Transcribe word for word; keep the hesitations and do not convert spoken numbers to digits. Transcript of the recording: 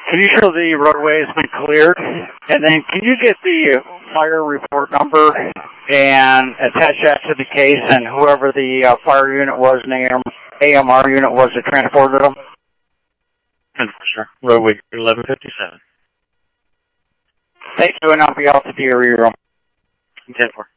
Can you show the roadway has been cleared? And then can you get the fire report number and attach that to the case and whoever the uh, fire unit was and the A M R unit was that transported them? Sure. Roadway eleven fifty-seven. Thank you, and I'll be out to the area room. ten four.